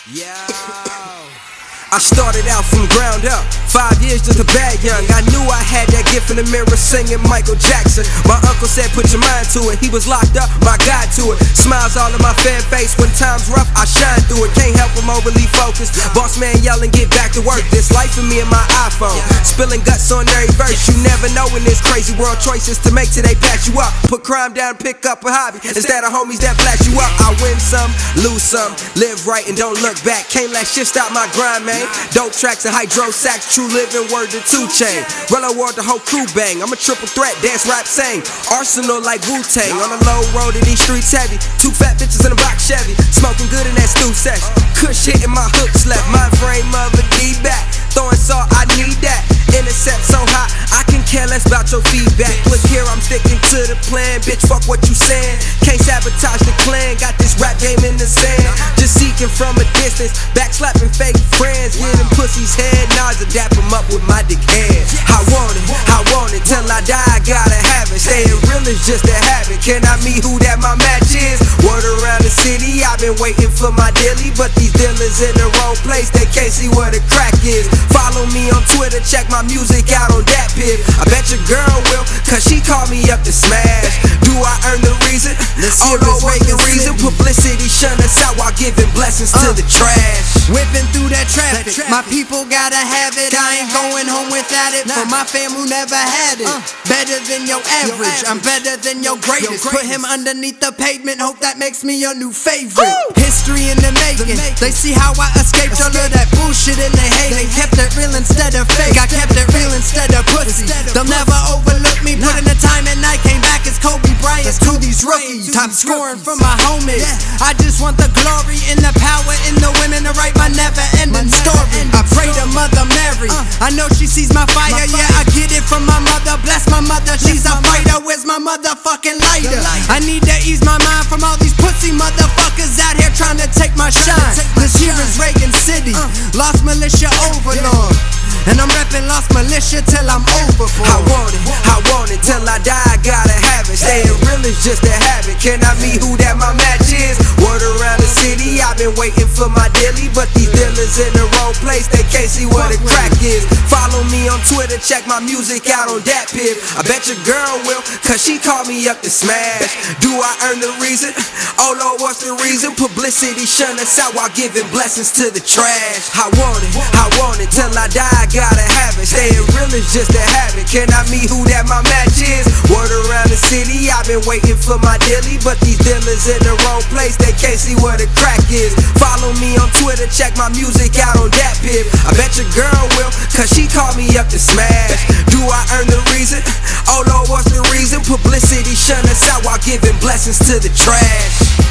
Yo, I started out from ground up, 5 years just a bad young. I knew I had that gift in the mirror singing Michael Jackson. My uncle said put your mind to it, he was locked up, my guide to it. Smiles all in my fan face, when times rough I shine through it. Can't help him overly focused, boss man yelling get back to work. This life for me and my iPhone, spilling guts on every verse. You never know in this crazy world, choices to make till they pass you up. Put crime down, pick up a hobby, instead of homies that blast you up. I win some, lose some, live right and don't look back. Can't let shit stop my grind, man. Dope tracks and hydro sax, true living, word to 2 Chainz. Run award, the whole crew bang. I'm a triple threat, dance, rap, sing. Arsenal like Wu-Tang. On the low road of these streets heavy. 2 fat bitches in a box Chevy, smoking good in that stew session. Kush hitting my hooks left, mind frame of a D-back. Throwing salt, I need that. Intercept so hot, I can care less about your feedback. Look here, I'm sticking to the plan. Bitch, fuck what you saying. Can't sabotage the clan. Got this rap game in the sand. Just seeking from a distance, backslapping fake friends. Getting pussy's head nods and dap them up with my dick head. I want it till I die. I gotta have it. Staying real is just a habit. Can I meet who that my match is? Word around the city, I've been waiting for my daily, but these dealers in the wrong place. They can't see where the crack is. Follow me on Twitter, check my music out on that pip. I bet your girl will, cause she called me up to smash. Do I earn the reason? Oh no, wait the reason. Publicity shun us out while giving blessings to the trash. Whipping through that traffic, my people gotta have it. I ain't going home without it. For my fam who never had it. Better than your average, I'm better than your greatest. Put him underneath the pavement, hope that makes me your new favorite. History in the making, they see how I escaped all of that bullshit and they hating. Kept it real instead of fake, I kept it real instead of pussy. They'll never overlook me, put in the time and I came back as Kobe Bryant to these rookies. Top scoring from my homies, I just want the glory and the power in the women to write my never-ending story. I pray to Mother Mary, I know she sees my fire, yeah, I get it from my mother. Bless my mother, she's a fighter, where's my motherfucking lighter? I need to ease my mind from all these pussy motherfuckers out here trying to take my shine. This here is Reagan City, Lost Militia Overlord, and I'm reppin' Lost Militia till I'm overboard. I want it till I die, I gotta have it. Staying real is just a habit. Can I meet who that my match is? Word around the city, I've been waiting for my daily, but these dealers in the wrong place, they can't see where the crack is. Follow me on Twitter, check my music out on that pip. I bet your girl will, cause she called me up to smash. Do I earn the reason? Oh Lord, what's the reason? Publicity shun us out while giving blessings to the trash. I want it till I die, I gotta have it. Staying real is just a habit. Can I meet who that my match is? Word around the city, I've been waiting for my daily, but these dealers in the wrong place, they can't see where the crack is. Follow me on Twitter, check my music out on that pip. I bet your girl will, cause she called me up to smash. Do I earn the reason? Oh Lord, what's the reason? Publicity shun us out while giving blessings to the trash.